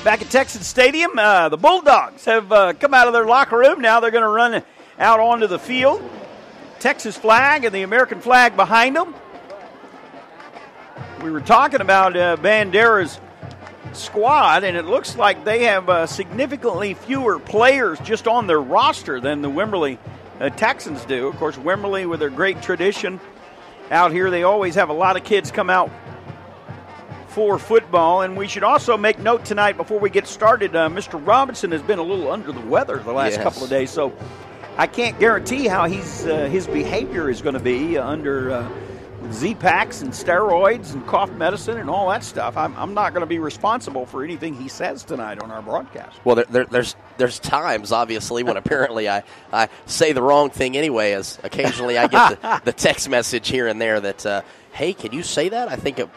Back at Texas Stadium, the Bulldogs have come out of their locker room. Now they're going to run out onto the field. Texas flag and the American flag behind them. We were talking about Bandera's squad, and it looks like they have significantly fewer players just on their roster than the Wimberley Texans do. Of course, Wimberley, with their great tradition out here, they always have a lot of kids come out for football. And we should also make note tonight before we get started, Mr. Robinson has been a little under the weather the last couple of days, so I can't guarantee how his behavior is going to be under Z-Packs and steroids and cough medicine and all that stuff. I'm not going to be responsible for anything he says tonight on our broadcast. Well, there's times, obviously, when apparently I say the wrong thing anyway, as occasionally I get the text message here and there that, hey, can you say that?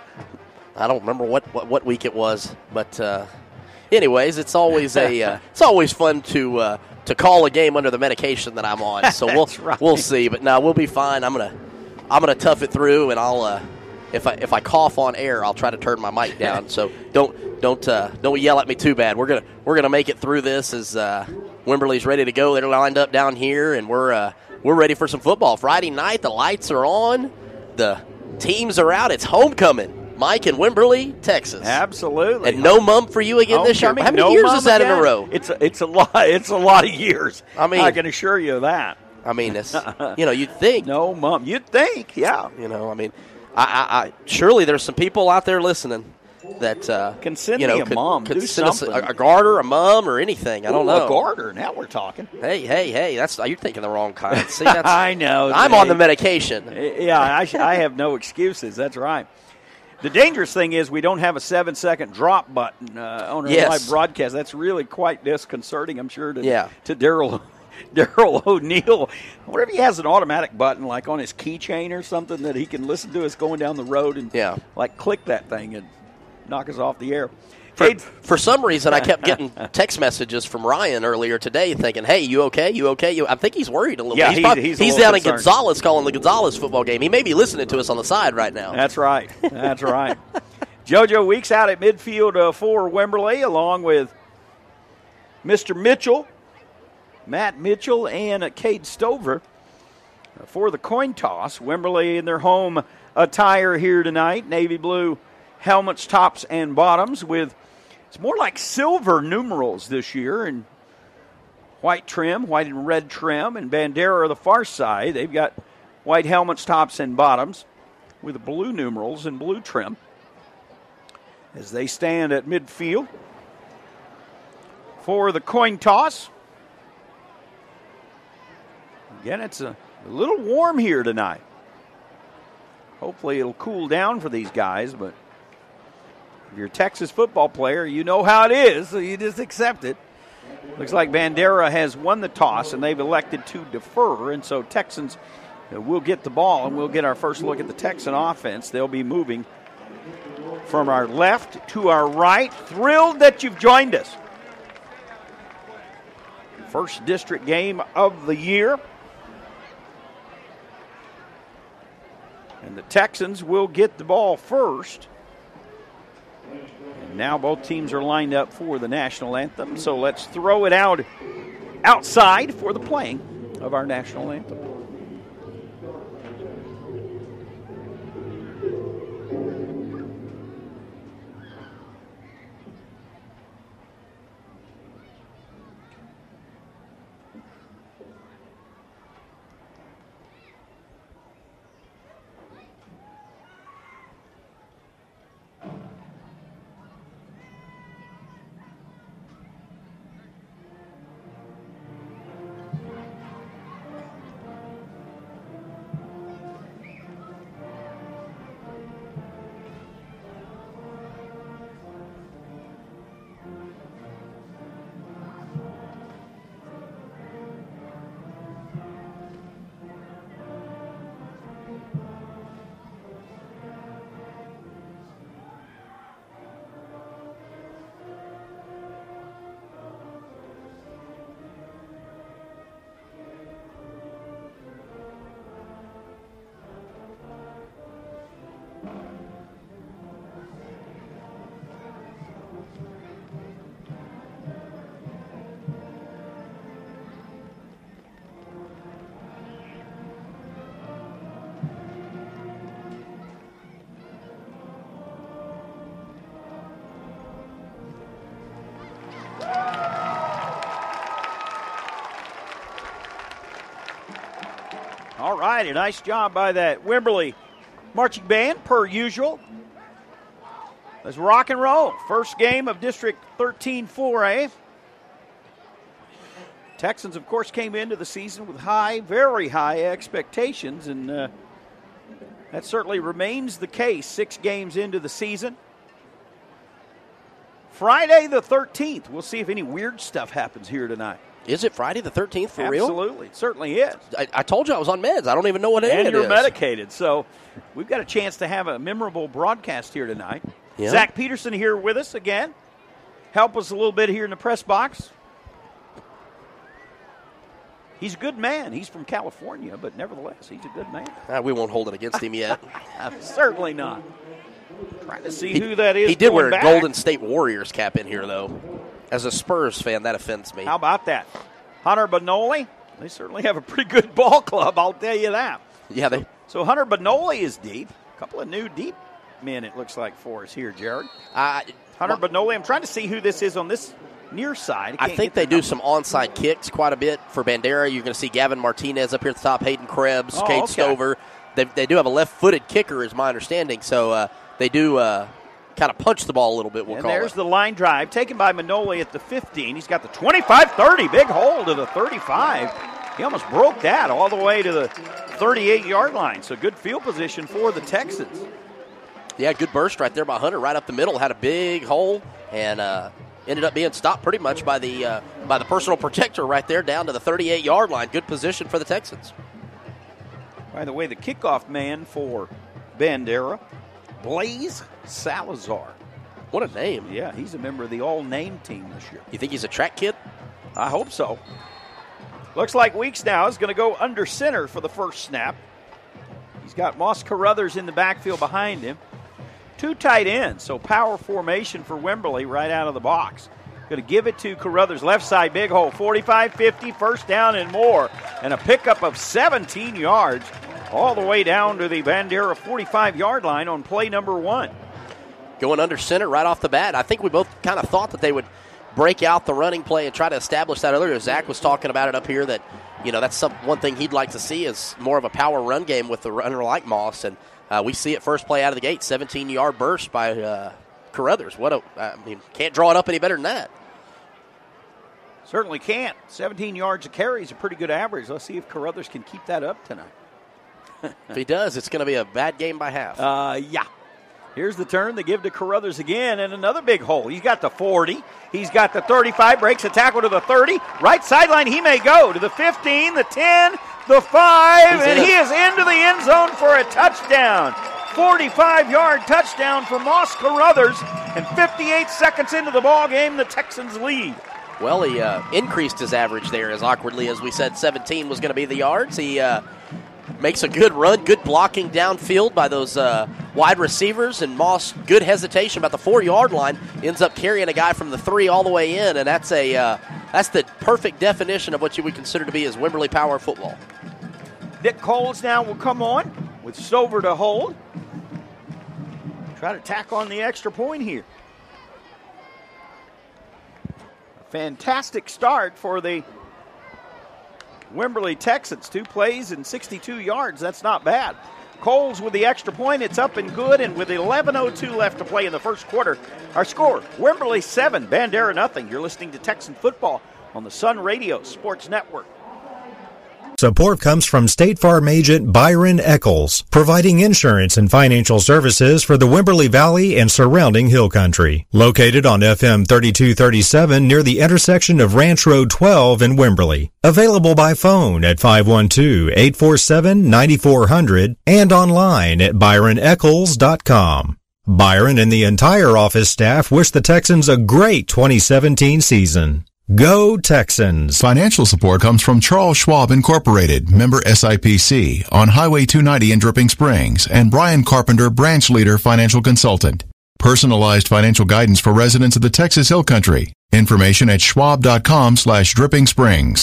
I don't remember what week it was, but anyways, it's always it's always fun to call a game under the medication that I'm on. So we'll see, but no, we'll be fine. I'm gonna tough it through, and I'll if I cough on air, I'll try to turn my mic down. So don't yell at me too bad. We're gonna make it through this as Wimberley's ready to go. They're lined up down here, and we're ready for some football. Friday night, the lights are on, the teams are out. It's homecoming. Mike in Wimberley, Texas. Absolutely. And no mum for you again this year. How many years is that in a row? It's a lot. It's a lot of years. I mean, I can assure you of that. I mean, it's you'd think. No mum. You'd think, yeah. I mean, I surely there's some people out there listening that can send me a mom. Could do send something. Us a garter, a mum, or anything. I don't know. A garter. Now we're talking. Hey. You're thinking the wrong kind. See, that's, I know. I'm on the medication. Yeah, I have no excuses. That's right. The dangerous thing is we don't have a 7-second drop button on our live broadcast. That's really quite disconcerting, I'm sure, to Daryl O'Neill. I wonder if he has an automatic button like on his keychain or something that he can listen to us going down the road and like click that thing and knock us off the air. For some reason, I kept getting text messages from Ryan earlier today thinking, hey, you okay? You okay? I think he's worried a little bit. He's down in Gonzales calling the Gonzales football game. He may be listening to us on the side right now. That's right. That's right. JoJo Weeks out at midfield for Wimberley, along with Mr. Mitchell, Matt Mitchell, and Cade Stover for the coin toss. Wimberley in their home attire here tonight, navy blue helmets, tops, and bottoms with it's more like silver numerals this year and white trim, white and red trim, and Bandera on the far side. They've got white helmets, tops, and bottoms with blue numerals and blue trim as they stand at midfield for the coin toss. Again, it's a little warm here tonight. Hopefully it'll cool down for these guys, but if you're a Texas football player, you know how it is, so you just accept it. Looks like Bandera has won the toss, and they've elected to defer, and so Texans will get the ball, and we'll get our first look at the Texan offense. They'll be moving from our left to our right. Thrilled that you've joined us. First district game of the year. And the Texans will get the ball first. And now both teams are lined up for the national anthem. So let's throw it outside for the playing of our national anthem. right, a nice job by that Wimberley marching band, per usual. Let's rock and roll. First game of District 13 4A. Texans, of course, came into the season with high, very high expectations, and that certainly remains the case 6 games into the season. Friday the 13th. We'll see if any weird stuff happens here tonight. Is it Friday the 13th for real? Absolutely. It certainly is. I told you I was on meds. I don't even know what it is. And you're medicated. So we've got a chance to have a memorable broadcast here tonight. Yeah. Zach Peterson here with us again. Help us a little bit here in the press box. He's a good man. He's from California, but nevertheless, he's a good man. We won't hold it against him yet. Certainly not. Trying to see who that is. He did wear a back. Golden State Warriors cap in here, though. As a Spurs fan, that offends me. How about that? Hunter Benoli, they certainly have a pretty good ball club, I'll tell you that. Yeah, So Hunter Benoli is deep. A couple of new deep men, it looks like, for us here, Jared. Hunter Benoli, I'm trying to see who this is on this near side. I think they do some onside kicks quite a bit for Bandera. You're going to see Gavin Martinez up here at the top, Hayden Krebs, Cade Stover. They do have a left-footed kicker, is my understanding. So they do kind of punch the ball a little bit, we'll call it. There's the line drive taken by Manoli at the 15. He's got the 25-30, big hole to the 35. He almost broke that all the way to the 38-yard line. So good field position for the Texans. Yeah, good burst right there by Hunter, right up the middle. Had a big hole and ended up being stopped pretty much by the personal protector right there down to the 38-yard line. Good position for the Texans. By the way, the kickoff man for Bandera, Blaze Salazar. What a name. Yeah, he's a member of the all-name team this year. You think he's a track kid? I hope so. Looks like Weeks now is going to go under center for the first snap. He's got Moss Carruthers in the backfield behind him. 2 tight ends, so power formation for Wimberley right out of the box. Going to give it to Carruthers, left side, big hole, 45-50, first down and more. And a pickup of 17 yards all the way down to the Bandera 45-yard line on play number 1. Going under center right off the bat. I think we both kind of thought that they would break out the running play and try to establish that earlier. Zach was talking about it up here that, that's one thing he'd like to see is more of a power run game with the runner like Moss. And we see it first play out of the gate, 17-yard burst by Carruthers. Can't draw it up any better than that. Certainly can't. 17 yards a carry is a pretty good average. Let's see if Carruthers can keep that up tonight. If he does, it's going to be a bad game by half. Yeah. Here's the turn. They give to Carruthers again, and another big hole. He's got the 40. He's got the 35. Breaks a tackle to the 30. Right sideline, he may go to the 15, the 10, the 5, and he is into the end zone for a touchdown. 45-yard touchdown for Moss Carruthers, and 58 seconds into the ball game, the Texans lead. Well, he increased his average there as awkwardly as we said 17 was going to be the yards. He makes a good run, good blocking downfield by those wide receivers, and Moss, good hesitation about the 4-yard line, ends up carrying a guy from the 3 all the way in, and that's the perfect definition of what you would consider to be as Wimberley power football. Nick Coles now will come on with Stover to hold. Try to tack on the extra point here. Fantastic start for the Wimberley Texans. 2 plays and 62 yards. That's not bad. Coles with the extra point. It's up and good. And with 11:02 left to play in the first quarter, our score, Wimberley 7, Bandera nothing. You're listening to Texan football on the Sun Radio Sports Network. Support comes from State Farm agent Byron Eccles, providing insurance and financial services for the Wimberley Valley and surrounding hill country. Located on FM 3237 near the intersection of Ranch Road 12 in Wimberley. Available by phone at 512-847-9400 and online at byroneccles.com. Byron and the entire office staff wish the Texans a great 2017 season. Go Texans! Financial support comes from Charles Schwab Incorporated, member SIPC, on Highway 290 in Dripping Springs, and Brian Carpenter, branch leader, financial consultant. Personalized financial guidance for residents of the Texas Hill Country. Information at schwab.com/Dripping Springs.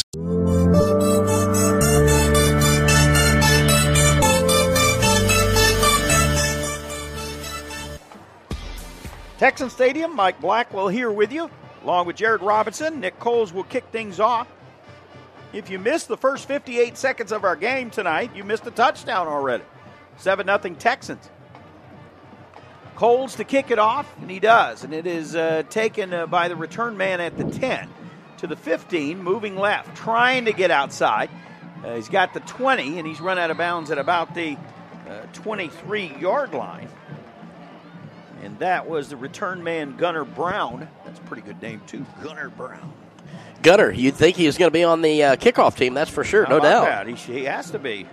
Texan Stadium, Mike Blackwell here with you. Along with Jared Robinson, Nick Coles will kick things off. If you missed the first 58 seconds of our game tonight, you missed a touchdown already. 7-0 Texans. Coles to kick it off, and he does. And it is taken by the return man at the 10 to the 15, moving left, trying to get outside. He's got the 20, and he's run out of bounds at about the 23-yard line. And that was the return man, Gunnar Brown. That's a pretty good name, too, Gunnar Brown. Gunnar, you'd think he was going to be on the kickoff team, that's for sure, no doubt. He has to be.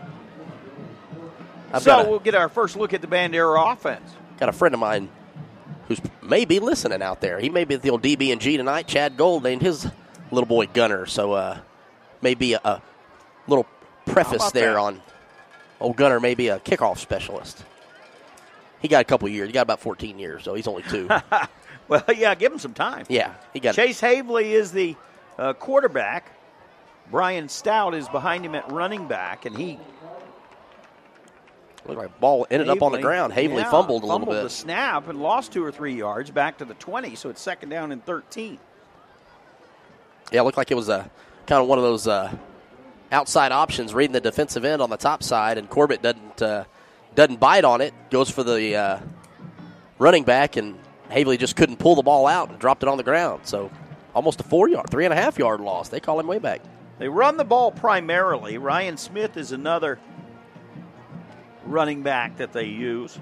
We'll get our first look at the Bandera offense. Got a friend of mine who's maybe listening out there. He may be at the old DB&G tonight. Chad Gold named his little boy Gunnar, so maybe a little preface there on old Gunnar, maybe a kickoff specialist. He got a couple years. He got about 14 years, so he's only 2. Well, yeah, give him some time. Yeah, he got Chase Havley is the quarterback. Brian Stout is behind him at running back, and he looked like ball ended up on the ground. Havley fumbled a little bit. Fumbled the snap and lost 2 or 3 yards back to the 20, so it's second down and 13. Yeah, it looked like it was a kind of one of those outside options, reading the defensive end on the top side, and Corbett doesn't bite on it, goes for the running back, and Havley just couldn't pull the ball out and dropped it on the ground. So almost a 3.5-yard loss. They call him way back. They run the ball primarily. Ryan Smith is another running back that they use.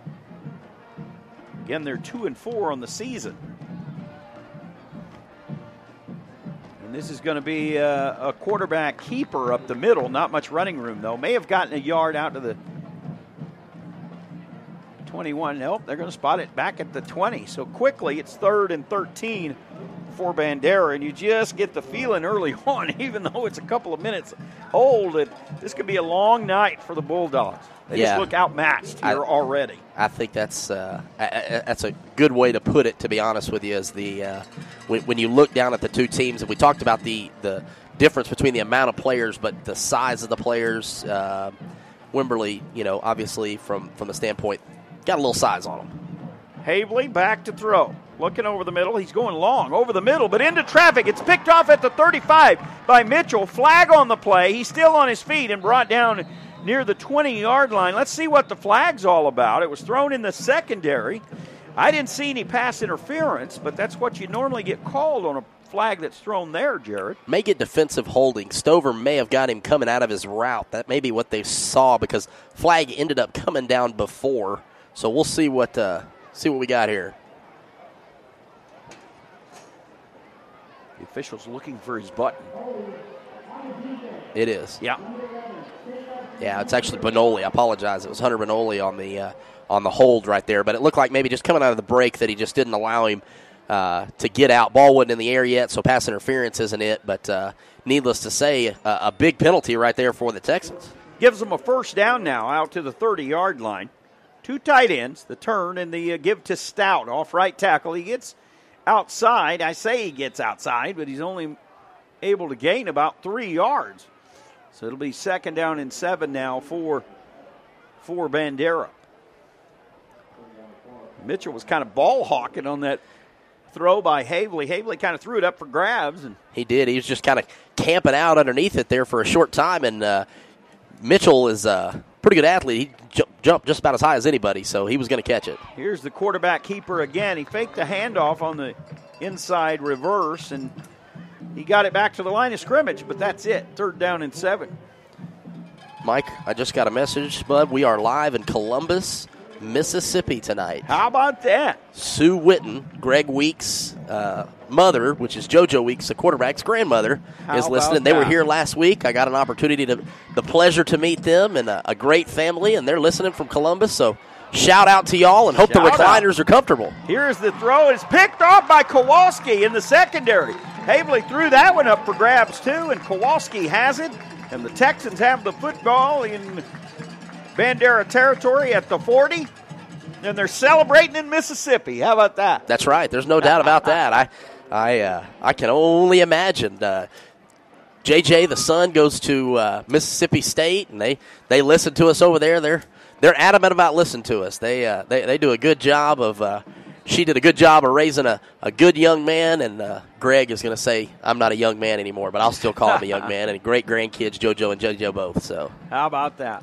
Again, they're 2-4 on the season. And this is going to be a quarterback keeper up the middle. Not much running room, though. May have gotten a yard out to the 21. Nope, they're going to spot it back at the 20. So quickly, it's 3rd and 13 for Bandera, and you just get the feeling early on, even though it's a couple of minutes old, that this could be a long night for the Bulldogs. They just look outmatched here already. I think that's a good way to put it, to be honest with you, is when you look down at the two teams, and we talked about the difference between the amount of players, but the size of the players. Wimberley, obviously from the standpoint, got a little size on him. Havley back to throw. Looking over the middle. He's going long over the middle, but into traffic. It's picked off at the 35 by Mitchell. Flag on the play. He's still on his feet and brought down near the 20-yard line. Let's see what the flag's all about. It was thrown in the secondary. I didn't see any pass interference, but that's what you normally get called on a flag that's thrown there, Jared. May get defensive holding. Stover may have got him coming out of his route. That may be what they saw, because flag ended up coming down before. So we'll see what we got here. The official's looking for his button. It is. Yeah. Yeah, it's actually Benoli. I apologize. It was Hunter Benoli on the hold right there. But it looked like maybe just coming out of the break that he just didn't allow him to get out. Ball wasn't in the air yet, so pass interference isn't it. But needless to say, a big penalty right there for the Texans. Gives them a first down now out to the 30-yard line. 2 tight ends, the turn and the give to Stout off right tackle. He gets outside. I say he gets outside, but he's only able to gain about 3 yards. So it'll be second down and 7 now for Bandera. Mitchell was kind of ball hawking on that throw by Havley. Havley kind of threw it up for grabs. And he did. He was just kind of camping out underneath it there for a short time. And Mitchell is a pretty good athlete. He jumped just about as high as anybody, so he was going to catch it. Here's the quarterback keeper again. He faked the handoff on the inside reverse, and he got it back to the line of scrimmage, but that's it. 3rd down and 7. Mike, I just got a message, bud. We are live in Columbus, Mississippi tonight. How about that? Sue Witten, Greg Weeks' mother, which is JoJo Weeks, the quarterback's grandmother, is listening. They were here last week. I got an opportunity the pleasure to meet them, and a great family, and they're listening from Columbus. So shout out to y'all, and hope the recliners are comfortable. Here's the throw. It's picked off by Kowalski in the secondary. Havley threw that one up for grabs, too, and Kowalski has it. And the Texans have the football in Bandera territory at the 40. And they're celebrating in Mississippi. How about that? That's right. There's no doubt about that. I can only imagine. JJ, the son, goes to Mississippi State, and they listen to us over there. They're adamant about listening to us. They do a good job of she did a good job of raising a good young man, and Greg is going to say, I'm not a young man anymore, but I'll still call him a young man, and great grandkids, JoJo and JoJo both. So how about that?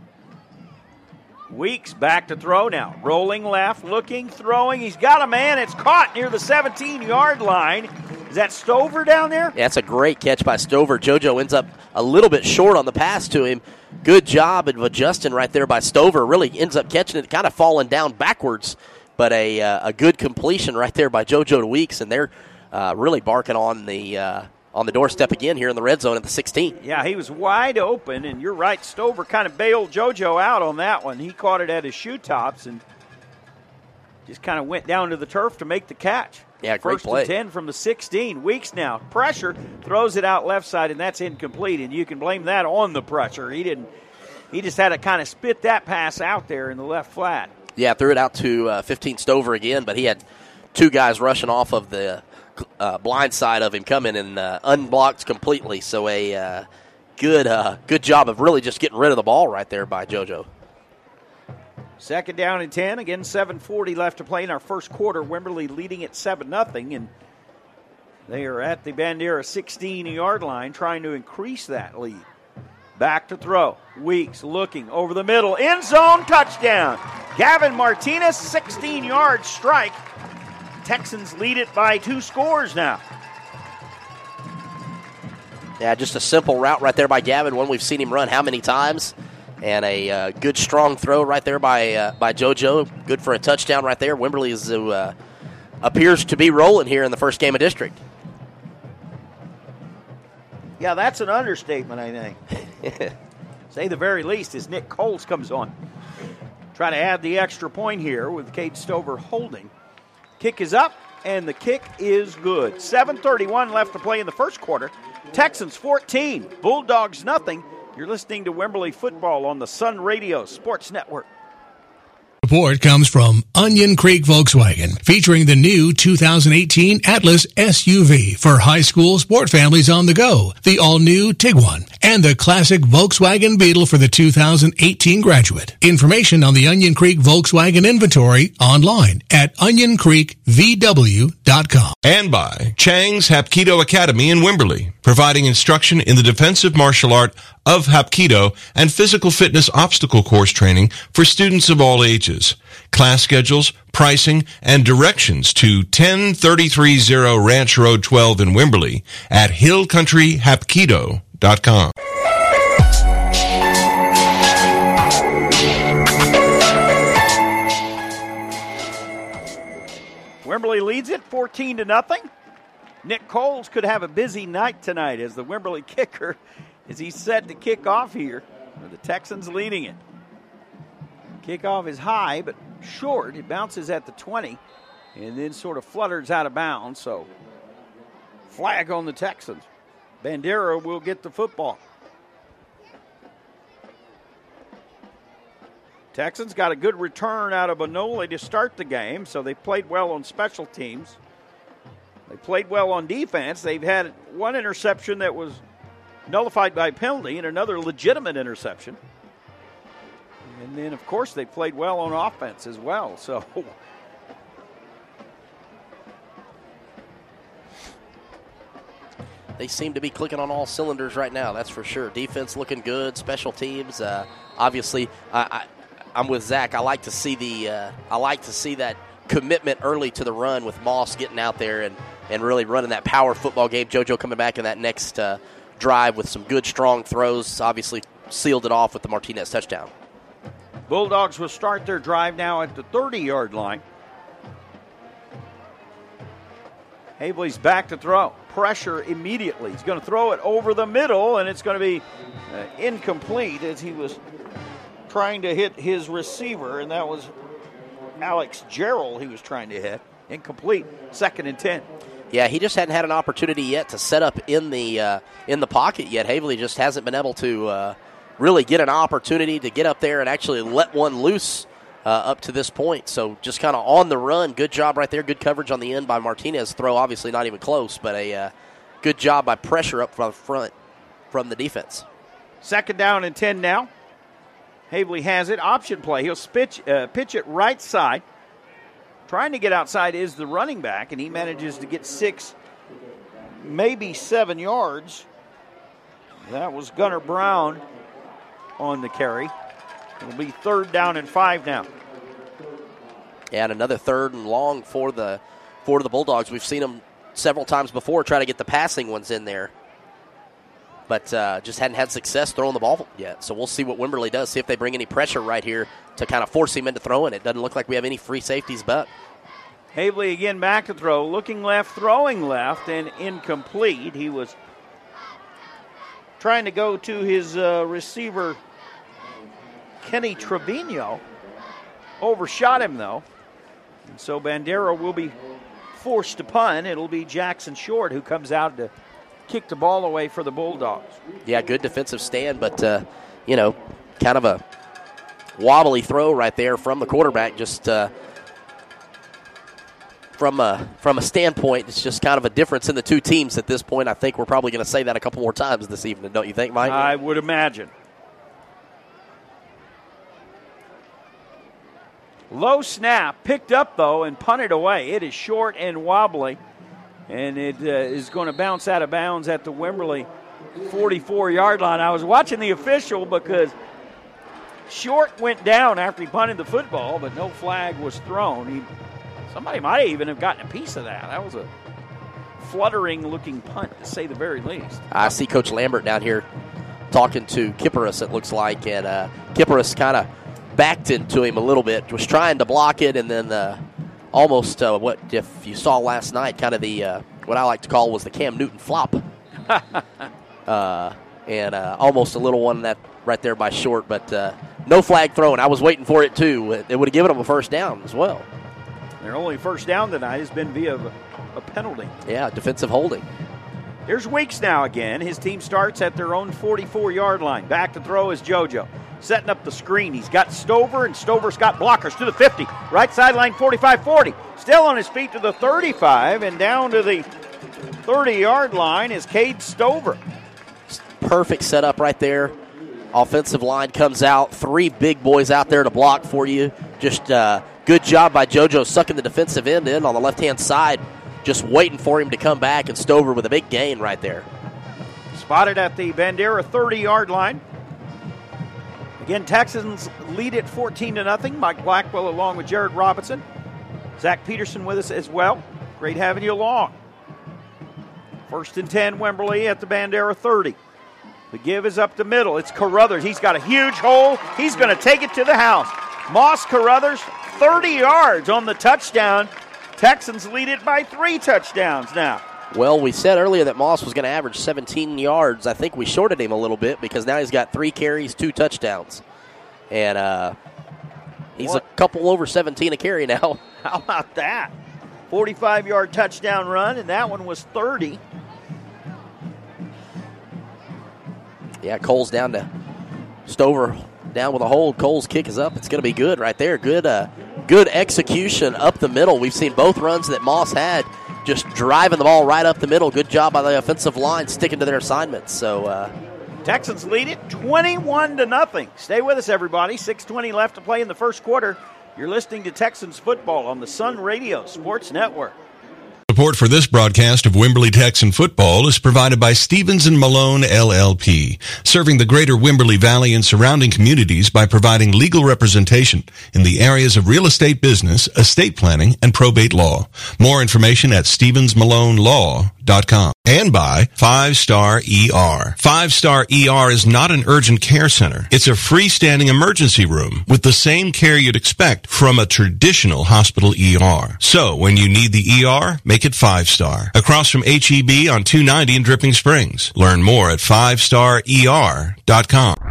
Weeks back to throw now. Rolling left, looking, throwing. He's got a man. It's caught near the 17-yard line. Is that Stover down there? Yeah, that's a great catch by Stover. JoJo ends up a little bit short on the pass to him. Good job of adjusting right there by Stover. Really ends up catching it, kind of falling down backwards. But a good completion right there by JoJo to Weeks, and they're really barking on the doorstep again here in the red zone at the 16. Yeah, he was wide open, and you're right, Stover kind of bailed JoJo out on that one. He caught it at his shoe tops and just kind of went down to the turf to make the catch. Yeah, great First play. and 10 from the 16. Weeks now. Pressure, throws it out left side, and that's incomplete, and you can blame that on the pressure. He just had to kind of spit that pass out there in the left flat. Yeah, threw it out to 15 Stover again, but he had two guys rushing off of the blind side of him coming and unblocked completely. So a good job of really just getting rid of the ball right there by JoJo. Second down and 10. Again, 7:40 left to play in our first quarter. Wimberley leading at 7-0, and they are at the Bandera 16-yard line trying to increase that lead. Back to throw. Weeks looking over the middle. End zone touchdown. Gavin Martinez, 16-yard strike. Texans lead it by 2 scores now. Yeah, just a simple route right there by Gavin, one we've seen him run how many times. And a good, strong throw right there by JoJo. Good for a touchdown right there. Wimberley appears to be rolling here in the first game of district. Yeah, that's an understatement, I think. Say the very least as Nick Coles comes on. Try to add the extra point here with Cade Stover holding. Kick is up, and the kick is good. 7:31 left to play in the first quarter. Texans 14, Bulldogs nothing. You're listening to Wimberley Football on the Sun Radio Sports Network. Support comes from Onion Creek Volkswagen, featuring the new 2018 Atlas SUV for high school sport families on the go, the all-new Tiguan, and the classic Volkswagen Beetle for the 2018 graduate. Information on the Onion Creek Volkswagen inventory online at onioncreekvw.com. And by Chang's Hapkido Academy in Wimberley, providing instruction in the defensive martial art of Hapkido and physical fitness obstacle course training for students of all ages. Class schedules, pricing, and directions to 10330 Ranch Road 12 in Wimberley at hillcountryhapkido.com. Wimberley leads it 14-0. Nick Coles could have a busy night tonight as the Wimberley kicker as he's set to kick off here. The Texans leading it. Kickoff is high but short. It bounces at the 20 and then sort of flutters out of bounds. So flag on the Texans. Bandera will get the football. Texans got a good return out of Onole to start the game, so they played well on special teams. They played well on defense. They've had one interception that was nullified by penalty and another legitimate interception. And then, of course, they played well on offense as well. So they seem to be clicking on all cylinders right now, that's for sure. Defense looking good, special teams. Obviously, I'm with Zach. I like to see that commitment early to the run with Moss getting out there and really running that power football game. JoJo coming back in that next drive with some good, strong throws. Obviously sealed it off with the Martinez touchdown. Bulldogs will start their drive now at the 30-yard line. Havely's back to throw. Pressure immediately. He's going to throw it over the middle, and it's going to be incomplete as he was trying to hit his receiver, and that was Alex Jarrell he was trying to hit. Incomplete. 2nd and 10. Yeah, he just hadn't had an opportunity yet to set up in the pocket yet. Havely just hasn't been able to really get an opportunity to get up there and actually let one loose up to this point. So just kind of on the run. Good job right there. Good coverage on the end by Martinez. Throw obviously not even close, but a good job by pressure up front from the defense. 2nd down and 10 now. Havely has it. Option play. He'll pitch it right side. Trying to get outside is the running back, and he manages to get 6, maybe 7 yards. That was Gunnar Brown on the carry. It'll be 3rd down and 5 now. And another 3rd and long for the Bulldogs. We've seen them several times before try to get the passing ones in there, but just hadn't had success throwing the ball yet. So we'll see what Wimberley does, see if they bring any pressure right here to kind of force him into throwing. It doesn't look like we have any free safeties, but Havely again back to throw, looking left, throwing left, and incomplete. He was trying to go to his receiver, Kenny Trevino. Overshot him, though. And so Bandera will be forced to punt. It'll be Jackson Short who comes out to kick the ball away for the Bulldogs. Yeah, good defensive stand, but, kind of a wobbly throw right there from the quarterback. Just from a standpoint, it's just kind of a difference in the two teams at this point. I think we're probably going to say that a couple more times this evening, don't you think, Mike? I would imagine. Low snap, picked up, though, and punted away. It is short and wobbly, and it is going to bounce out of bounds at the Wimberley 44-yard line. I was watching the official because Short went down after he punted the football, but no flag was thrown. Somebody might even have gotten a piece of that. That was a fluttering-looking punt, to say the very least. I see Coach Lambert down here talking to Kipperus, it looks like, and Kipperus kind of backed into him a little bit, was trying to block it, and then almost what if you saw last night, kind of the what I like to call was the Cam Newton flop. And almost a little one that right there by Short, but no flag thrown. I was waiting for it, too. It would have given them a first down as well. Their only first down tonight has been via a penalty. Yeah, defensive holding. Here's Weeks now again. His team starts at their own 44-yard line. Back to throw is JoJo. Setting up the screen. He's got Stover, and Stover's got blockers to the 50. Right sideline, 45-40. Still on his feet to the 35, and down to the 30-yard line is Cade Stover. Perfect setup right there. Offensive line comes out. 3 big boys out there to block for you. Just good job by JoJo sucking the defensive end in on the left-hand side. Just waiting for him to come back, and Stover with a big gain right there. Spotted at the Bandera 30-yard line. Again, Texans lead it 14-0. Mike Blackwell along with Jared Robinson. Zach Peterson with us as well. Great having you along. 1st and 10, Wimberley at the Bandera 30. The give is up the middle. It's Carruthers. He's got a huge hole. He's going to take it to the house. Moss Carruthers, 30 yards on the touchdown. Texans lead it by 3 touchdowns now. Well, we said earlier that Moss was going to average 17 yards. I think we shorted him a little bit because now he's got 3 carries, 2 touchdowns. And he's a couple over 17 a carry now. How about that? 45-yard touchdown run, and that one was 30. Yeah, Cole's down to Stover down with a hold. Cole's kick is up. It's going to be good right there. Good execution up the middle. We've seen both runs that Moss had, just driving the ball right up the middle. Good job by the offensive line sticking to their assignments. So Texans lead it 21-0. Stay with us, everybody. 6:20 left to play in the first quarter. You're listening to Texans football on the Sun Radio Sports Network. Support for this broadcast of Wimberley Texan football is provided by Stevens & Malone, LLP, serving the greater Wimberley Valley and surrounding communities by providing legal representation in the areas of real estate business, estate planning, and probate law. More information at stevensmalonelaw.com. And by 5-Star ER. 5-Star ER is not an urgent care center. It's a freestanding emergency room with the same care you'd expect from a traditional hospital ER. So, when you need the ER, make it 5-Star. Across from HEB on 290 in Dripping Springs. Learn more at 5starer.com.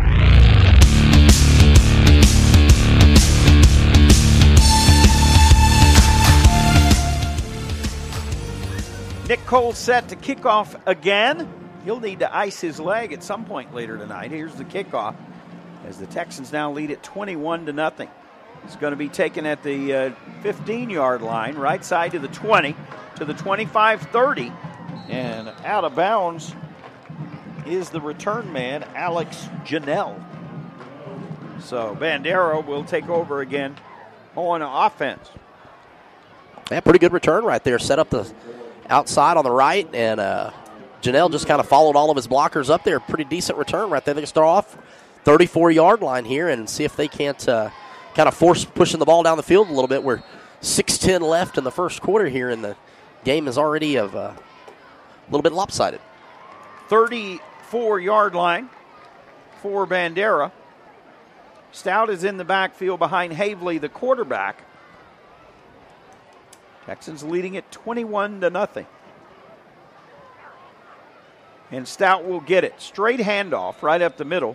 Nick Cole set to kick off again. He'll need to ice his leg at some point later tonight. Here's the kickoff as the Texans now lead it 21-0. It's going to be taken at the 15-yard line, right side to the 20, to the 25-30. And out of bounds is the return man, Alex Janelle. So Bandera will take over again on offense. Yeah, pretty good return right there. Set up the outside on the right, and Janelle just kind of followed all of his blockers up there. Pretty decent return right there. They can start off 34-yard line here and see if they can't kind of force pushing the ball down the field a little bit. We're 6:10 left in the first quarter here, and the game is already a little bit lopsided. 34-yard line for Bandera. Stout is in the backfield behind Havely, the quarterback. Texans leading it 21-0. And Stout will get it. Straight handoff right up the middle.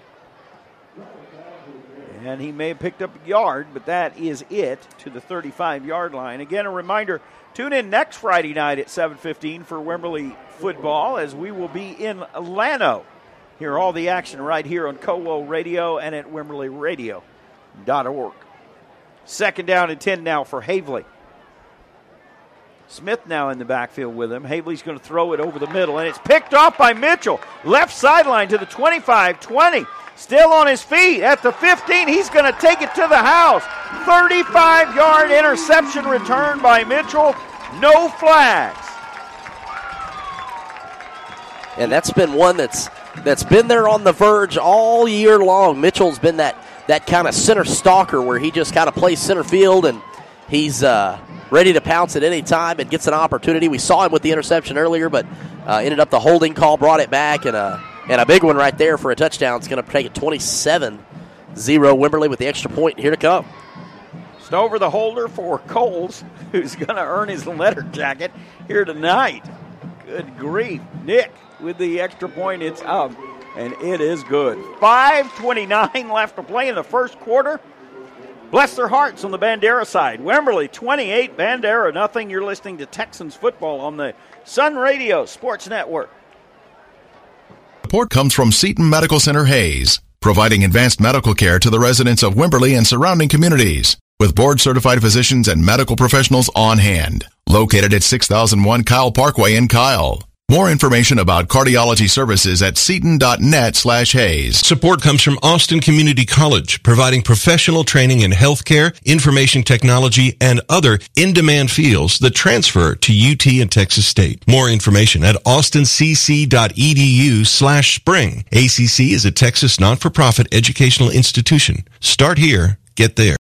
And he may have picked up a yard, but that is it to the 35-yard line. Again, a reminder, tune in next Friday night at 7:15 for Wimberley football as we will be in Llano. Hear all the action right here on CoWo Radio and at WimberleyRadio.org. Second down and 10 now for Havely. Smith now in the backfield with him. Havely's going to throw it over the middle, and it's picked off by Mitchell. Left sideline to the 25, 20. Still on his feet at the 15. He's going to take it to the house. 35-yard interception return by Mitchell. No flags. And that's been one that's been there on the verge all year long. Mitchell's been that kind of center stalker where he just kind of plays center field, and he's ready to pounce at any time and gets an opportunity. We saw him with the interception earlier, but ended up the holding call, brought it back, and a big one right there for a touchdown. It's going to take it 27-0 Wimberley with the extra point here to come. Stover the holder for Coles, who's going to earn his letter jacket here tonight. Good grief. Nick with the extra point. It's up, and it is good. 5:29 left to play in the first quarter. Bless their hearts on the Bandera side. Wimberley 28, Bandera nothing. You're listening to Texans football on the Sun Radio Sports Network. Support comes from Seton Medical Center Hayes, providing advanced medical care to the residents of Wimberley and surrounding communities, with board-certified physicians and medical professionals on hand. Located at 6001 Kyle Parkway in Kyle. More information about cardiology services at seton.net/Hayes. Support comes from Austin Community College, providing professional training in healthcare, information technology, and other in-demand fields that transfer to UT and Texas State. More information at austincc.edu/spring. ACC is a Texas not-for-profit educational institution. Start here, get there.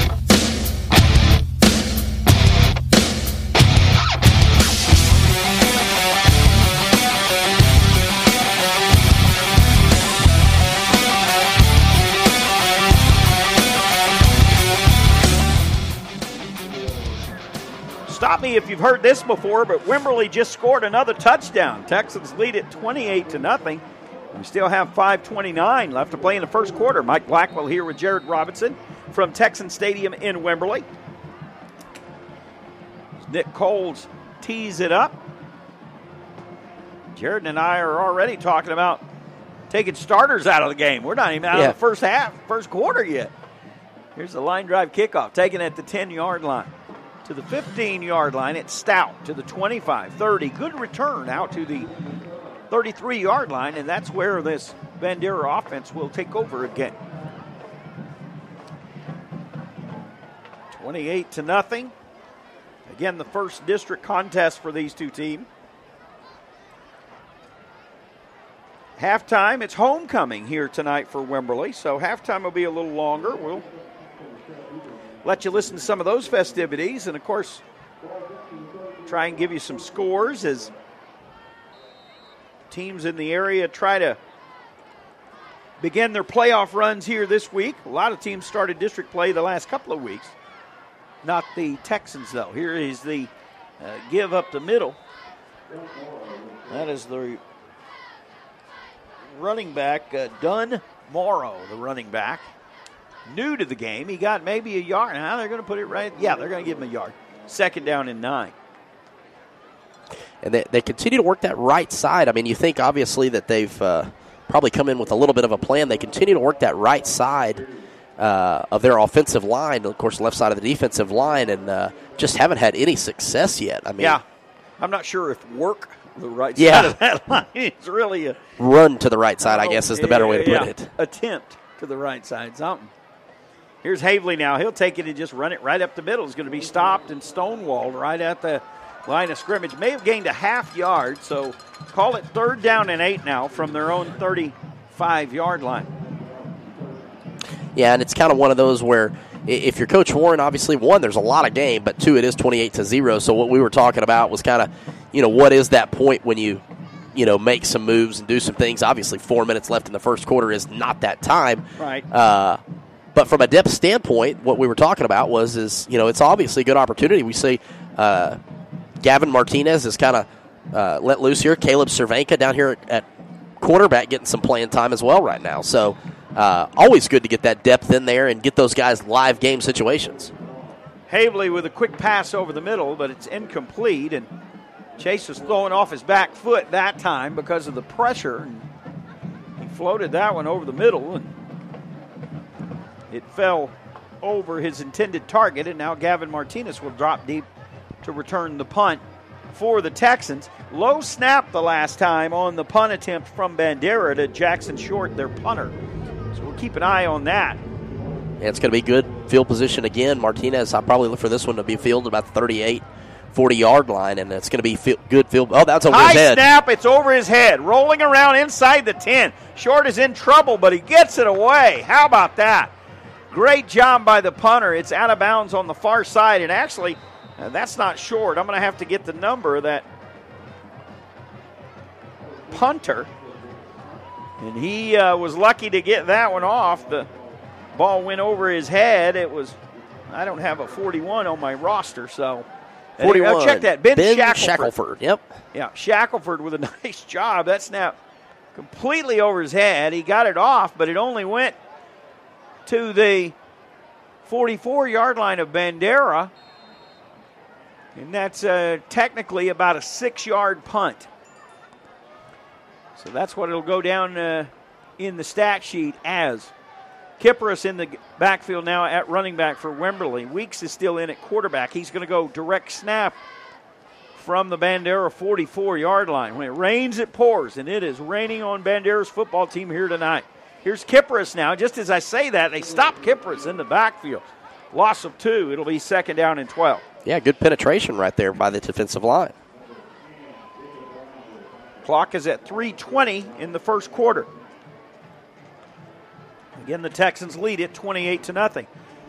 Stop me if you've heard this before, but Wimberley just scored another touchdown. Texans lead it 28-0. We still have 5:29 left to play in the first quarter. Mike Blackwell here with Jared Robinson from Texan Stadium in Wimberley. Nick Coles tees it up. Jared and I are already talking about taking starters out of the game. We're not even out of the first quarter yet. Here's the line drive kickoff, taken at the 10-yard line. To the 15-yard line, it's Stout to the 25, 30. Good return out to the 33-yard line, and that's where this Bandera offense will take over again. 28-0. Again, the first district contest for these two teams. Halftime, it's homecoming here tonight for Wimberley, so halftime will be a little longer. We'll let you listen to some of those festivities, and of course, try and give you some scores as teams in the area try to begin their playoff runs here this week. A lot of teams started district play the last couple of weeks. Not the Texans, though. Here is the give up the middle. That is the running back, Dunn Morrow, the running back. New to the game. He got maybe a yard. Now they're going to put it right. Yeah, they're going to give him a yard. Second down and 9. And they continue to work that right side. I mean, you think obviously that they've probably come in with a little bit of a plan. They continue to work that right side of their offensive line, of course, left side of the defensive line, and just haven't had any success yet. I mean, yeah, I'm not sure if work the right side of that line is really a run to the right side, I guess, is the better way to put it. Attempt to the right side, something. Here's Havely now. He'll take it and just run it right up the middle. It's going to be stopped and stonewalled right at the line of scrimmage. May have gained a half yard, so call it 3rd down and 8 now from their own 35-yard line. Yeah, and it's kind of one of those where if you're Coach Warren, obviously, 1, there's a lot of game, but 2, it is 28-0. So what we were talking about was kind of, what is that point when you make some moves and do some things. Obviously, 4 minutes left in the first quarter is not that time. Right. But from a depth standpoint, what we were talking about is it's obviously a good opportunity. We see Gavin Martinez is kind of let loose here. Caleb Cervenka down here at quarterback getting some playing time as well right now. So always good to get that depth in there and get those guys live game situations. Havely with a quick pass over the middle, but it's incomplete, and Chase was throwing off his back foot that time because of the pressure. He floated that one over the middle, and it fell over his intended target, and now Gavin Martinez will drop deep to return the punt for the Texans. Low snap the last time on the punt attempt from Bandera to Jackson Short, their punter. So we'll keep an eye on that. Yeah, it's going to be good field position again. Martinez, I'll probably look for this one to be fielded about the 38, 40-yard line, and it's going to be good field. Oh, that's over his head. High snap, it's over his head. Rolling around inside the 10. Short is in trouble, but he gets it away. How about that? Great job by the punter. It's out of bounds on the far side, and actually, that's not Short. I'm going to have to get the number of that punter. And he was lucky to get that one off. The ball went over his head. I don't have a 41 on my roster, so. 41. Check that. Ben Shackelford. Yep. Yeah, Shackelford with a nice job. That snap completely over his head. He got it off, but it only went to the 44-yard line of Bandera. And that's technically about a 6-yard punt. So that's what it'll go down in the stat sheet as. Kipperus in the backfield now at running back for Wimberley. Weeks is still in at quarterback. He's going to go direct snap from the Bandera 44-yard line. When it rains, it pours, and it is raining on Bandera's football team here tonight. Here's Kipperus now. Just as I say that, they stop Kipperus in the backfield. Loss of 2. It'll be 2nd down and 12. Yeah, good penetration right there by the defensive line. Clock is at 3:20 in the first quarter. Again, the Texans lead it 28-0.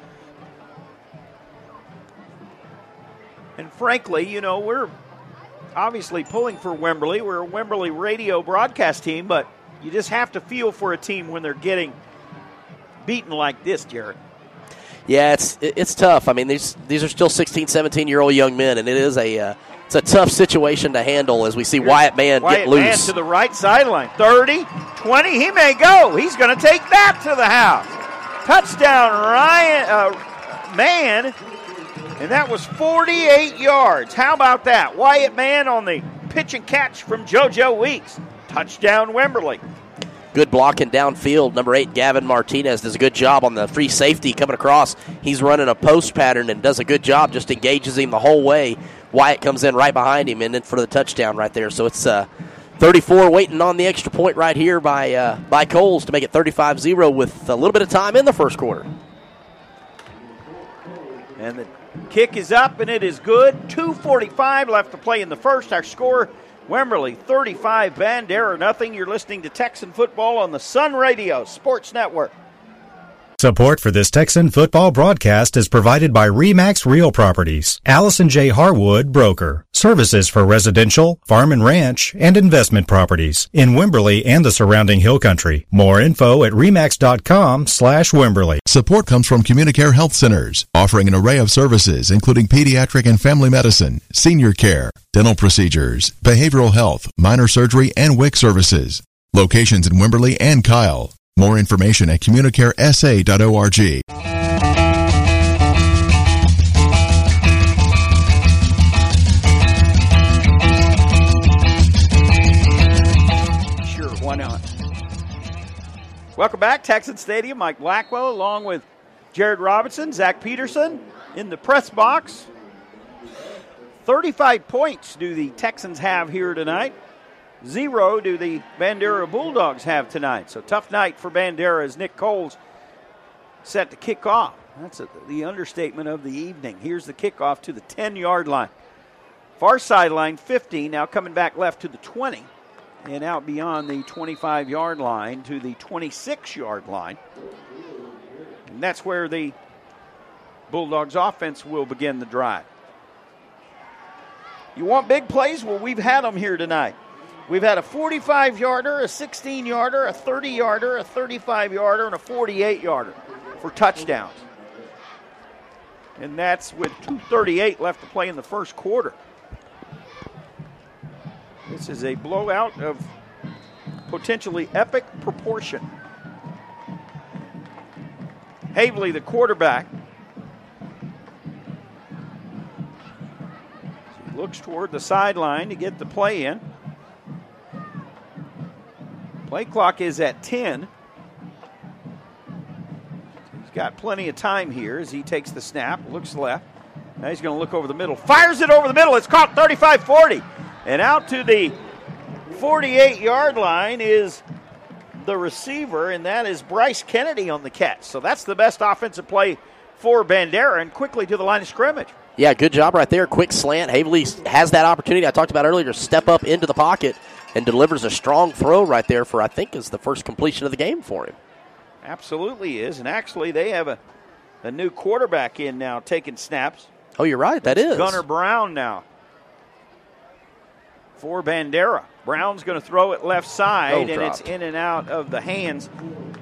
And frankly, we're obviously pulling for Wimberley. We're a Wimberley radio broadcast team, but you just have to feel for a team when they're getting beaten like this, Jared. Yeah, it's tough. I mean, these are still 16, 17-year-old young men, and it's a tough situation to handle as we see Wyatt Mann get loose. Wyatt Mann to the right sideline. 30, 20, he may go. He's going to take that to the house. Touchdown, Mann, and that was 48 yards. How about that? Wyatt Mann on the pitch and catch from JoJo Weeks. Touchdown, Wimberley. Good blocking downfield. Number 8, Gavin Martinez, does a good job on the free safety coming across. He's running a post pattern and does a good job, just engages him the whole way. Wyatt comes in right behind him and then for the touchdown right there. So it's 34 waiting on the extra point right here by Coles to make it 35-0 with a little bit of time in the first quarter. And the kick is up and it is good. 2:45 left to play in the first. Our score, Wimberley 35, Bandera nothing. You're listening to Texan football on the Sun Radio Sports Network. Support for this Texan football broadcast is provided by RE/MAX Real Properties. Allison J. Harwood, broker. Services for residential, farm and ranch, and investment properties in Wimberley and the surrounding hill country. More info at remax.com/Wimberley. Support comes from Communicare Health Centers, offering an array of services including pediatric and family medicine, senior care, dental procedures, behavioral health, minor surgery, and WIC services. Locations in Wimberley and Kyle. More information at communicaresa.org. Sure, why not? Welcome back, Texan Stadium. Mike Blackwell along with Jared Robinson, Zach Peterson in the press box. 35 points do the Texans have here tonight. 0 do the Bandera Bulldogs have tonight. So tough night for Bandera as Nick Coles set to kick off. That's the understatement of the evening. Here's the kickoff to the 10-yard line. Far sideline, 50, now coming back left to the 20, and out beyond the 25-yard line to the 26-yard line. And that's where the Bulldogs offense will begin the drive. You want big plays? Well, we've had them here tonight. We've had a 45-yarder, a 16-yarder, a 30-yarder, a 35-yarder, and a 48-yarder for touchdowns. And that's with 2:38 left to play in the first quarter. This is a blowout of potentially epic proportion. Havely, the quarterback, looks toward the sideline to get the play in. Play clock is at 10. He's got plenty of time here as he takes the snap, looks left. Now he's going to look over the middle, fires it over the middle. It's caught 35-40. And out to the 48-yard line is the receiver, and that is Bryce Kennedy on the catch. So that's the best offensive play for Bandera, and quickly to the line of scrimmage. Yeah, good job right there. Quick slant. Havely has that opportunity I talked about earlier to step up into the pocket and delivers a strong throw right there for, I think, is the first completion of the game for him. Absolutely is. And actually, they have a new quarterback in now taking snaps. Oh, you're right. That is Gunnar Brown now for Bandera. Brown's going to throw it left side, and it's in and out of the hands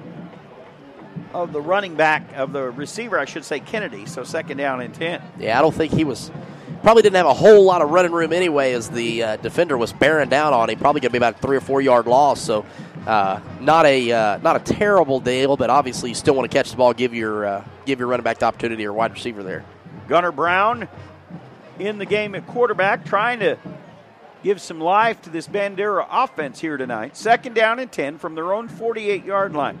of the running back, of the receiver, I should say, Kennedy. So second down and 10. Yeah, I don't think he was – probably didn't have a whole lot of running room anyway as the defender was bearing down on him. Probably going to be about a 3 or 4 yard loss. So not a terrible deal, but obviously you still want to catch the ball, give your running back the opportunity or wide receiver there. Gunnar Brown in the game at quarterback, trying to give some life to this Bandera offense here tonight. Second down and 10 from their own 48-yard line.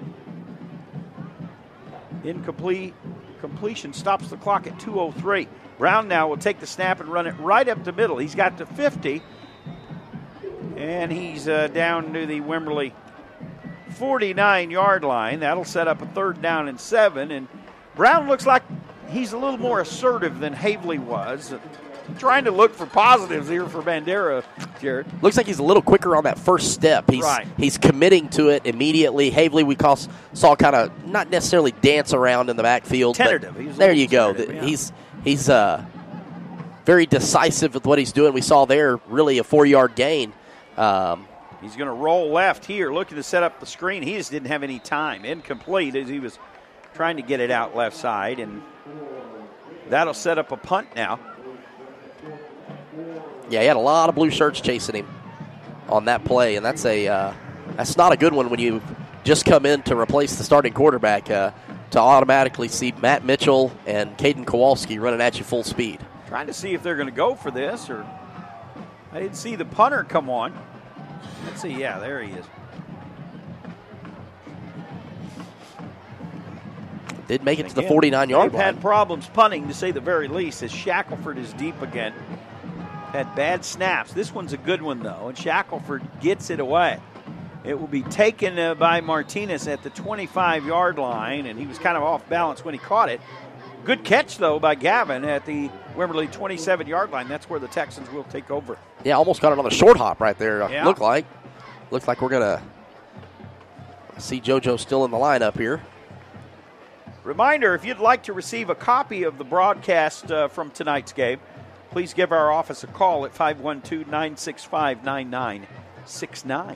Completion stops the clock at 2:03. Brown now will take the snap and run it right up the middle. He's got to 50, and he's down to the Wimberley 49-yard line. That'll set up a third down and 7, and Brown looks like he's a little more assertive than Havely was. Trying to look for positives here for Bandera, Jared. Looks like he's a little quicker on that first step. He's committing to it immediately. Havely, we saw kind of not necessarily dance around in the backfield. Tentative. There you go. Yeah. He's very decisive with what he's doing. We saw there really a 4-yard gain. He's going to roll left here, looking to set up the screen. He just didn't have any time. Incomplete as he was trying to get it out left side, and that'll set up a punt now. Yeah, he had a lot of blue shirts chasing him on that play, and that's not a good one when you just come in to replace the starting quarterback to automatically see Matt Mitchell and Caden Kowalski running at you full speed. Trying to see if they're going to go for this, or I didn't see the punter come on. Let's see. Yeah, there he is. Did make it to the 49-yard line. They've had problems punting, to say the very least, as Shackelford is deep again. Had bad snaps. This one's a good one, though, and Shackelford gets it away. It will be taken by Martinez at the 25-yard line, and he was kind of off balance when he caught it. Good catch, though, by Gavin at the Wimberley 27-yard line. That's where the Texans will take over. Yeah, almost got another short hop right there. Yeah. Looks like we're going to see JoJo still in the lineup here. Reminder, if you'd like to receive a copy of the broadcast from tonight's game, please give our office a call at 512-965-9969.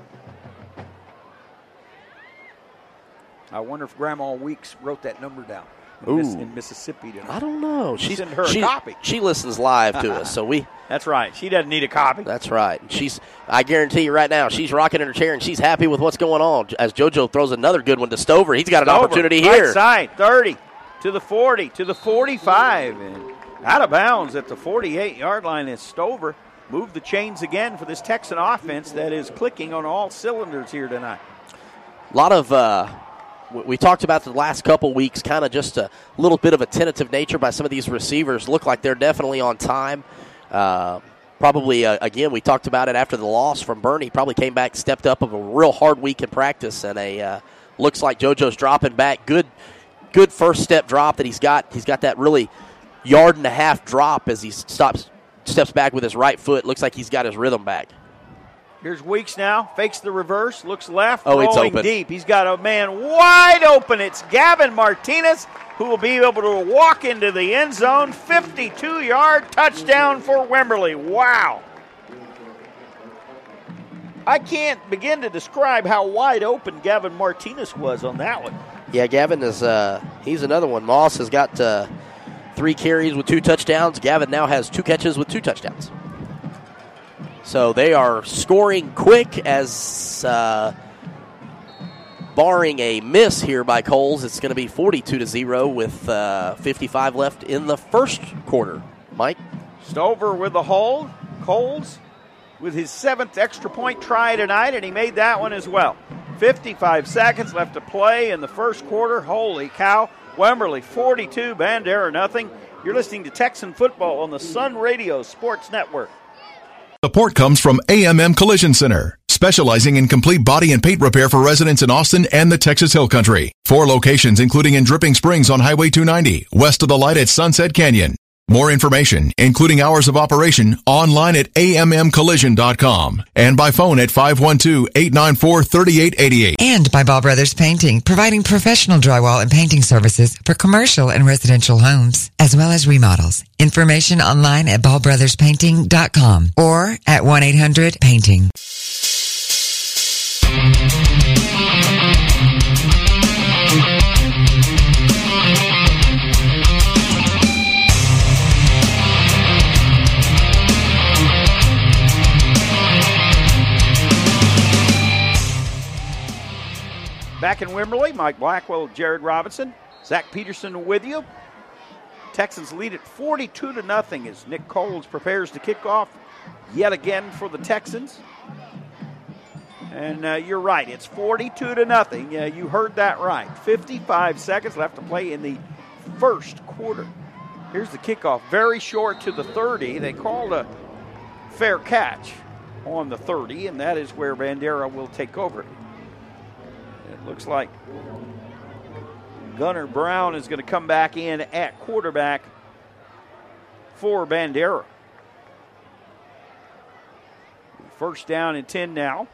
I wonder if Grandma Weeks wrote that number down in Mississippi tonight. I don't know. Send her a copy. She listens live to us, so we. That's right. She doesn't need a copy. That's right. I guarantee you right now, she's rocking in her chair and she's happy with what's going on. As JoJo throws another good one to Stover, he's got an opportunity here. Right side, 30 to the 40 to the 45, and out of bounds at the 48-yard line is Stover. Move the chains again for this Texan offense that is clicking on all cylinders here tonight. A lot of, we talked about the last couple weeks, kind of just a little bit of a tentative nature by some of these receivers. Look like they're definitely on time. Probably, again, we talked about it after the loss from Bernie. Probably came back, stepped up of a real hard week in practice, and looks like JoJo's dropping back. Good good first step drop that he's got. He's got that really yard and a half drop as he steps back with his right foot. Looks like he's got his rhythm back. Here's Weeks now. Fakes the reverse. Looks left. Oh, it's rolling open. Deep. He's got a man wide open. It's Gavin Martinez who will be able to walk into the end zone. 52-yard touchdown for Wimberley. Wow. I can't begin to describe how wide open Gavin Martinez was on that one. Yeah, Gavin is he's another one. Moss has got 3 carries with 2 touchdowns. Gavin now has 2 catches with 2 touchdowns. So they are scoring quick as, barring a miss here by Coles, it's going to be 42-0 with 55 left in the first quarter. Mike? Stover with the hold. Coles with his 7th extra point try tonight, and he made that one as well. 55 seconds left to play in the first quarter. Holy cow. Wimberley 42, Bandera nothing. You're listening to Texan football on the Sun Radio Sports Network. Support comes from AMM Collision Center, specializing in complete body and paint repair for residents in Austin and the Texas Hill Country. 4 locations, including in Dripping Springs on Highway 290, west of the light at Sunset Canyon. More information, including hours of operation, online at ammcollision.com and by phone at 512-894-3888. And by Ball Brothers Painting, providing professional drywall and painting services for commercial and residential homes, as well as remodels. Information online at ballbrotherspainting.com or at 1-800-PAINTING. Back in Wimberley, Mike Blackwell, Jared Robinson, Zach Peterson with you. Texans lead at 42-0 as Nick Coles prepares to kick off yet again for the Texans. And you're right, it's 42-0. Yeah, you heard that right. 55 seconds left to play in the first quarter. Here's the kickoff, very short to the 30. They called a fair catch on the 30, and that is where Bandera will take over. It looks like Gunnar Brown is going to come back in at quarterback for Bandera. First down and 10 now.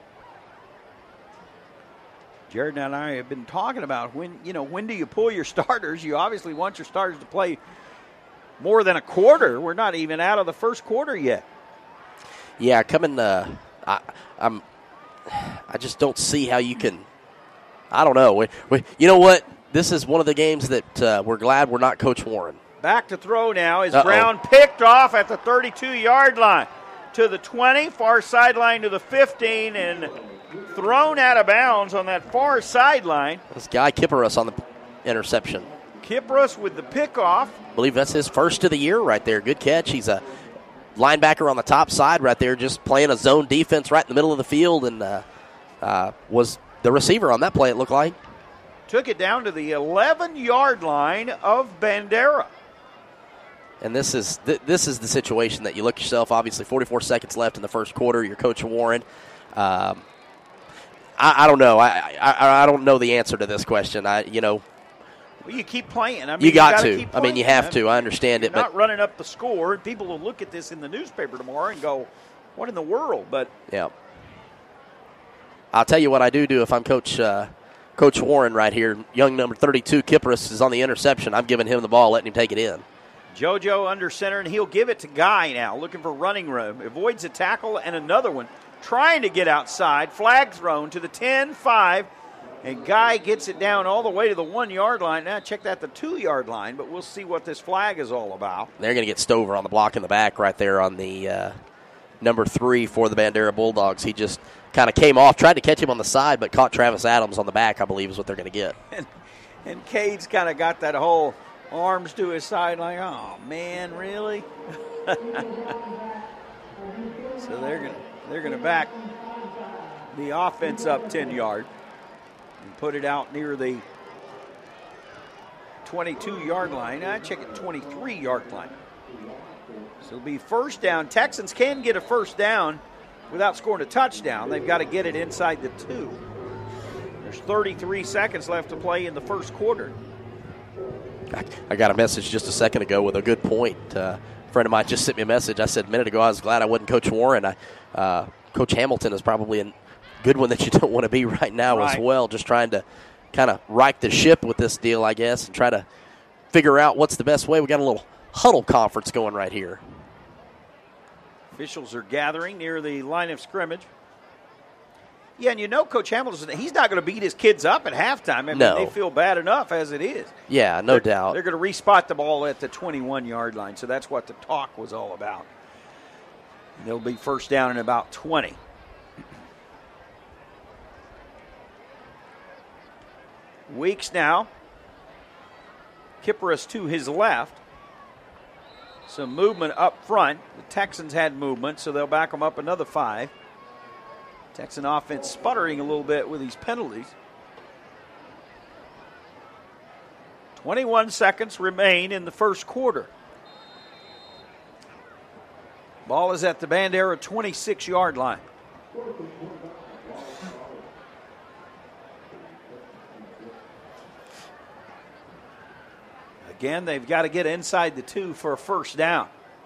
Jared and I have been talking about when do you pull your starters? You obviously want your starters to play more than a quarter. We're not even out of the first quarter yet. Yeah, I just don't see how you can. I don't know. You know what? This is one of the games that we're glad we're not Coach Warren. Back to throw now is Brown picked off at the 32-yard line to the 20, far sideline to the 15, and thrown out of bounds on that far sideline. This guy Kipperus on the interception. Kipperus with the pickoff. I believe that's his first of the year right there. Good catch. He's a linebacker on the top side right there, just playing a zone defense right in the middle of the field, and was the receiver on that play, it looked like. Took it down to the 11-yard line of Bandera. And this is the situation that you look yourself. Obviously, 44 seconds left in the first quarter. You're Coach Warren. I don't know. I don't know the answer to this question. Well, you keep playing. You got to. I mean, you have to. I understand it. You're not running up the score. People will look at this in the newspaper tomorrow and go, what in the world? But yeah. I'll tell you what I do if I'm Coach Warren right here. Young number 32, Kipperus, is on the interception. I'm giving him the ball, letting him take it in. JoJo under center, and he'll give it to Guy now, looking for running room. Avoids a tackle and another one. Trying to get outside. Flag thrown to the 10-5. And Guy gets it down all the way to the 1-yard line. Now check that, the 2-yard line, but we'll see what this flag is all about. They're going to get Stover on the block in the back right there on the number 3 for the Bandera Bulldogs. He just kind of came off, tried to catch him on the side, but caught Travis Adams on the back, I believe, is what they're going to get. And Cade's kind of got that whole arms to his side like, oh, man, really? So they're gonna back the offense up 10 yards and put it out near the 22-yard line. I check it, 23-yard line. So it'll be first down. Texans can get a first down without scoring a touchdown. They've got to get it inside the 2. There's 33 seconds left to play in the first quarter. I got a message just a second ago with a good point. A friend of mine just sent me a message. I said a minute ago I was glad I wasn't Coach Warren. Coach Hamilton is probably a good one that you don't want to be right now as well, just trying to kind of right the ship with this deal, I guess, and try to figure out what's the best way. We got a little huddle conference going right here. Officials are gathering near the line of scrimmage. Yeah, and you know Coach Hamilton, he's not going to beat his kids up at halftime. I mean, no. They feel bad enough as it is. Yeah, no doubt. They're going to respot the ball at the 21-yard line, so that's what the talk was all about. It'll be first down in about 20. Weeks now. Kypreos to his left. Some movement up front. The Texans had movement, so they'll back them up another 5. Texan offense sputtering a little bit with these penalties. 21 seconds remain in the first quarter. Ball is at the Bandera 26-yard line. Again, they've got to get inside the 2 for a first down.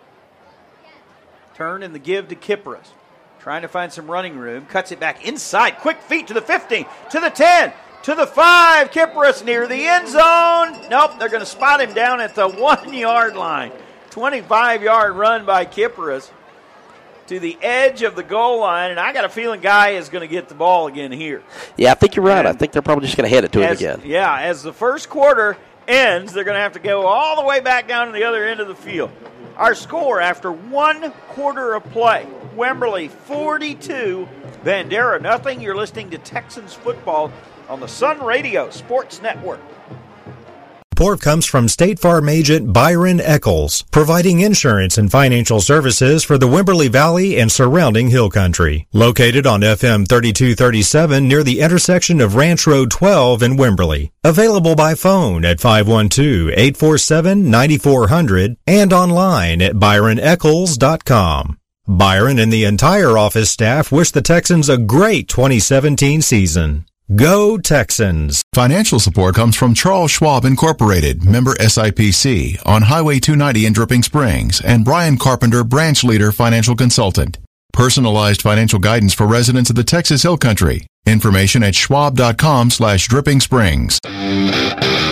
Turn and the give to Kypreos. Trying to find some running room. Cuts it back inside. Quick feet to the 15, to the 10, to the 5. Kypreos near the end zone. Nope, they're going to spot him down at the 1-yard line. 25-yard run by Kypreos to the edge of the goal line, and I got a feeling Guy is going to get the ball again here. Yeah, I think you're right. I think they're probably just going to hit it to him again. Yeah, as the first quarter ends, they're going to have to go all the way back down to the other end of the field. Our score after 1 quarter of play, Wimberley 42, Bandera nothing. You're listening to Texans football on the Sun Radio Sports Network. Support comes from State Farm agent Byron Eccles, providing insurance and financial services for the Wimberley Valley and surrounding hill country. Located on FM 3237 near the intersection of Ranch Road 12 in Wimberley. Available by phone at 512-847-9400 and online at byroneccles.com. Byron and the entire office staff wish the Texans a great 2017 season. Go Texans! Financial support comes from Charles Schwab Incorporated, member SIPC, on Highway 290 in Dripping Springs, and Brian Carpenter, branch leader, financial consultant. Personalized financial guidance for residents of the Texas Hill Country. Information at schwab.com/dripping springs.